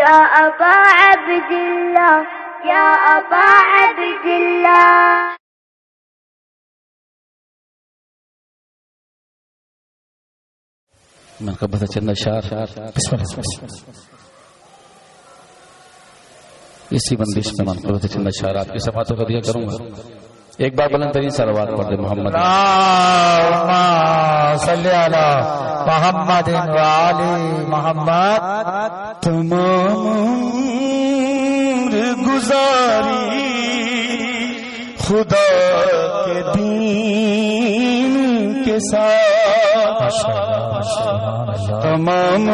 يا أبا عبد الله يا أبا عبد الله. من قبضة چند اشعار بسم اللہ اسی بندش میں من قبضة چند اشعار آپ کی سماعتوں کا دیا کروں گا. ایک بار بلند ترین صلوات پڑھ دے محمد اللہم صلی علی محمد و آل محمد. تمام عمر گزاری خدا کے دین کے ساتھ، تمام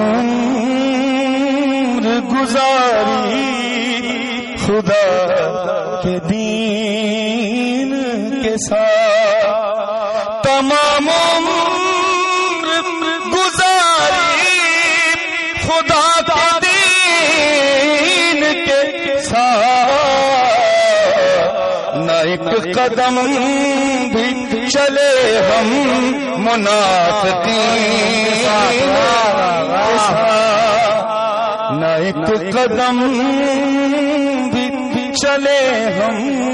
عمر گزاری خدا کے دین کے ساتھ، تمام عمر گزاری خدا کے دین کے ساتھ. نہ ایک قدم بھی چلے ہم منافقین کے ساتھ، نہ ایک قدم بھی چلے ہم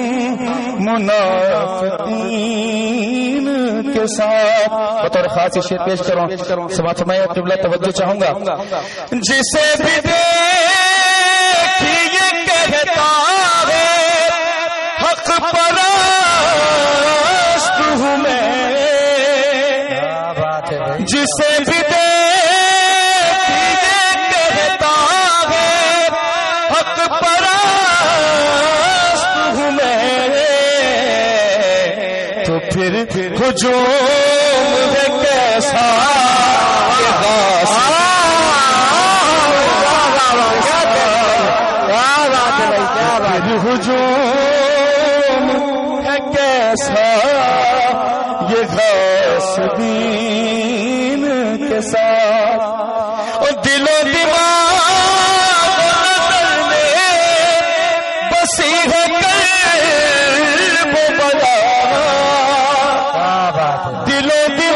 منافقین کے ساتھ. بطور خاص شعر پیش کروں سماعت میں قبلہ توجہ چاہوں گا. جسے بھی دیکھی یہ کہتا ہے حق پرست ہوں میں، جسے بھی دیکھی یہ کہتا ہے حق پرست ہوں میں، تو پھر ہجوم ہے کیسا یہ غاصب، ہجوم ہے کیسا یہ غاصبین کے ساتھ. اور دل و دماغ میں بسی ہے قلب و بلا، دل و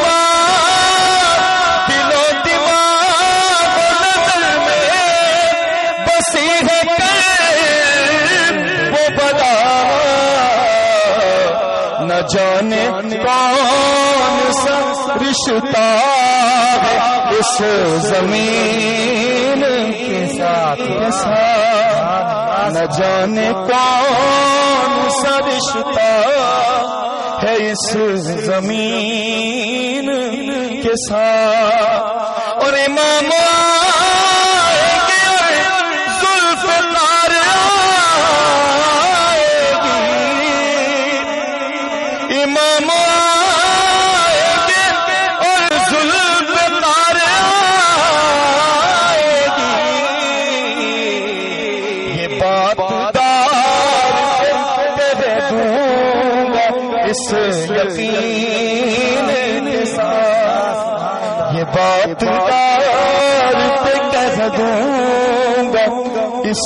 دماغ میں بسی ہے قلب و بلا. نہ جانے کون سا رشتہ ہے اس زمین کے ساتھ، نہ جانے کون سا رشتہ ہے اس زمین کے ساتھ. اور امام آئیں گے زلف تار آئے گی، امام آئیں گے اور زلف تار آئے گی. یہ بات دار کہہ دوں گا اس یقین کے ساتھ، یہ بات دار کہہ دوں گا اس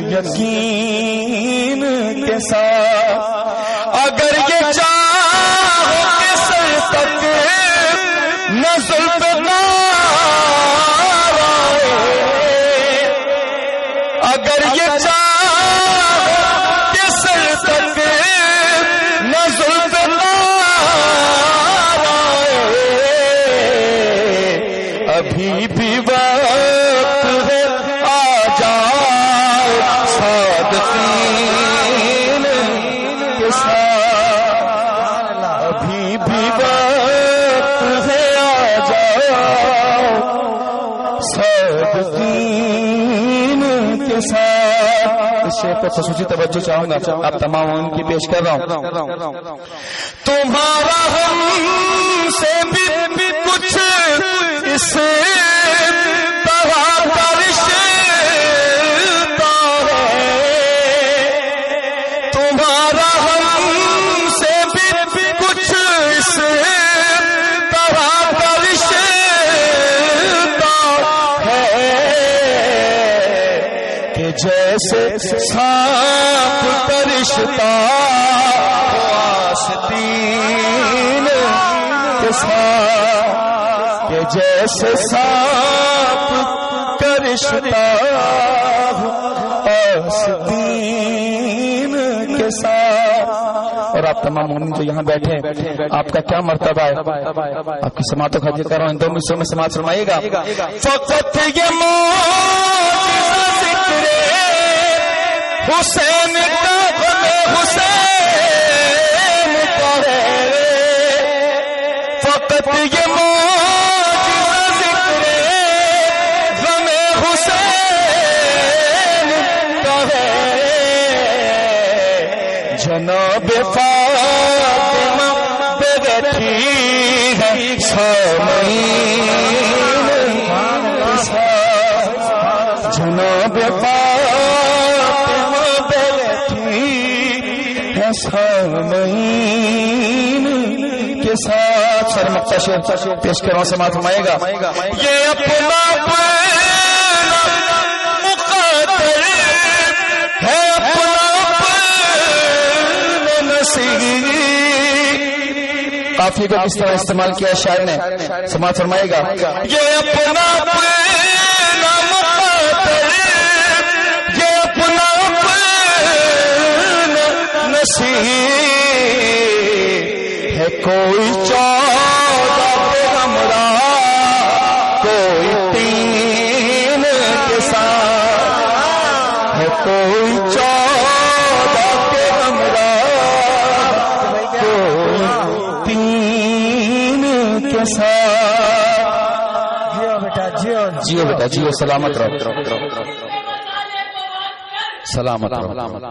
یقین کے ساتھ. اگر یہ چاہو کہ سر تک نہ زلف تار آئے، اگر یہ چاہو کہ سر تک نہ زلف تار آئے، ابھی بھی وقت ہے آ جاؤ صادقین کے ساتھ، ابھی بھی وقت ہے آ جاؤ صادقین کے ساتھ. اس شعر پر خصوصی توجہ چاہوں گا آپ تمام ان کی پیش کر رہا ہوں. تمہارا ہم سے بھی کچھ اس طرح کا رشتہ ہے، تمہارا ہم سے بھی کچھ اس طرح کا رشتہ ہے کہ جیسے سانپ کا رشتہ آستین کے ساتھ، کہ جیسے سانپ کا رشتہ دین کے ساتھ. اور آپ تمام مومن جو یہاں بیٹھے آپ کا کیا مرتبہ ہے؟ آپ کی سماعتوں کا ذکر کر رہا ہوں، ان دو حصوں میں سماعت فرمائیے گا. فقط یہ معجزہ ذکر حسین کا غم حسین کا ہے. فقط یہ معجزہ ذکر غم حسین کا ہے. جناب فاطمہ بیٹھی ہے جناب فاطمہ بیٹھی ہے سامعین کے ساتھ. سر مختصر پیش کروں سماعت فرمائیے گا. یہ اپنا مقدر ہے، اپنا نصیب. قافیے کو کس طرح استعمال کیا شاعر نے؟ سماعت فرمائیے گا. یہ اپنا مقدر، یہ اپنا نصیب ہے. کوئی 14 پیغمبر، کوئی 3 کے ساتھ ہے. کوئی 14 پیغمبر، کوئی 3 کے ساتھ. جیو بیٹا جیو، سلامت رہو، سلامت رہو.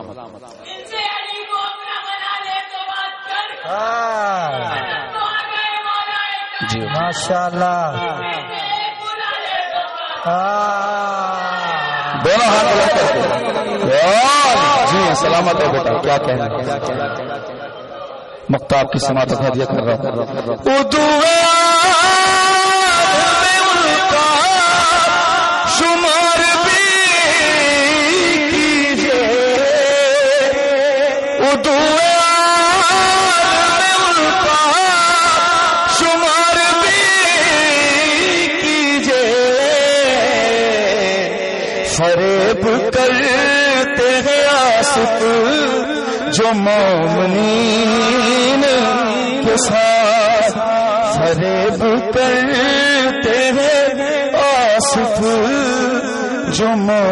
جی ماشاءاللہ. دونوں ہاتھ بلند کر کے جی سلامت ہو بیٹا. کیا کہنا مختاب کی سماعت کا ہدیہ کر رہا ہوں. شمار بھی کیجئے، اردو شمار بھی کیجئے. فریب کرتے ہیں آصف جو مومنین کے ساتھ. فریب کرتے ہیں آصف جو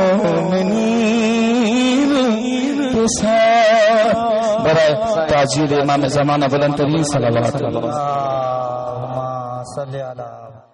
مومنین کے ساتھ. برائے تاجیل امام زمانہ بلند ترین صلی اللہ علیہ وسلم. اللہم صلی علی